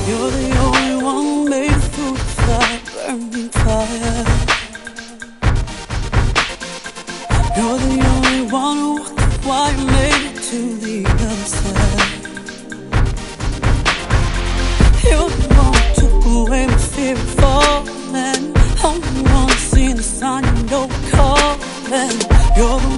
You're the only one made through the fire, burning fire. You're the only one who walked the wire, made it to the other side. You're the one who took away my fear of falling. I'm the one seeing the sign, you know we're calling. You're the